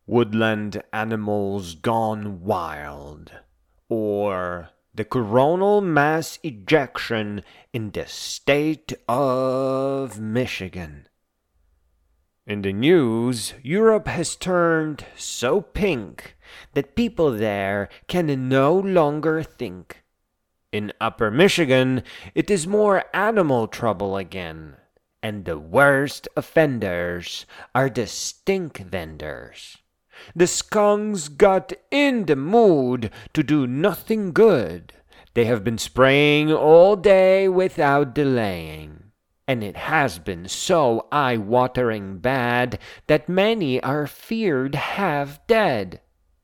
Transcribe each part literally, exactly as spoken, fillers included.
Woodland Animals Gone Wild, or the Coronal Mass Ejection in the State of Michigan. In the news, Europe has turned so pink that people there can no longer think. In Upper Michigan, it is more animal trouble again, and the worst offenders are the stink vendors. The skunks got in the mood to do nothing good. They have been spraying all day without delaying, and it has been so eye-watering bad that many are feared half dead.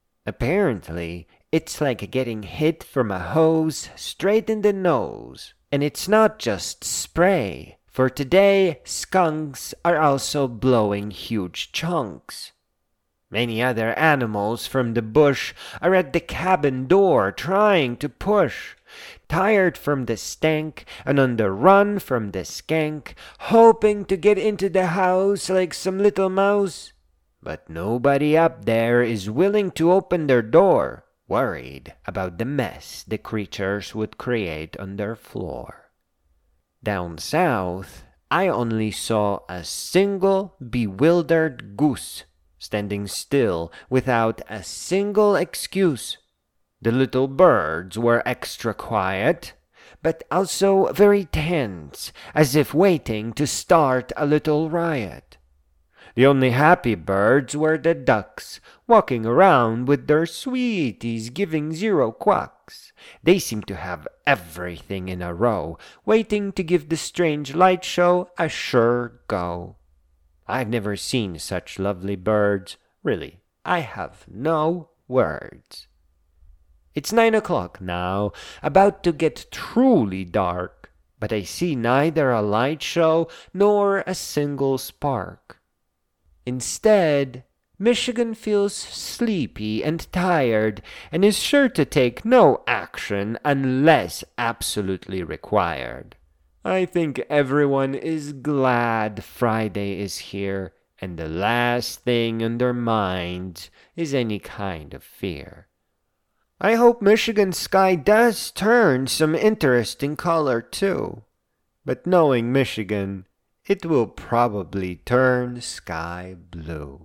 Apparently, it's like getting hit from a hose straight in the nose, and it's not just spray, for today skunks are also blowing huge chunks. Many other animals from the bush are at the cabin door trying to push, tired from the stank and on the run from the skank, hoping to get into the house like some little mouse. But nobody up there is willing to open their door, worried about the mess the creatures would create on their floor. Down south, I only saw a single bewildered goose standing still without a single excuse. The little birds were extra quiet, but also very tense, as if waiting to start a little riot. The only happy birds were the ducks, walking around with their sweeties giving zero quacks. They seemed to have everything in a row, waiting to give the strange light show a sure go. I've never seen such lovely birds. Really, I have no words. It's nine o'clock now, about to get truly dark, but I see neither a light show nor a single spark. Instead, Michigan feels sleepy and tired and is sure to take no action unless absolutely required. I think everyone is glad Friday is here, and the last thing on their minds is any kind of fear. I hope Michigan's sky does turn some interesting color too, but knowing Michigan, it will probably turn sky blue.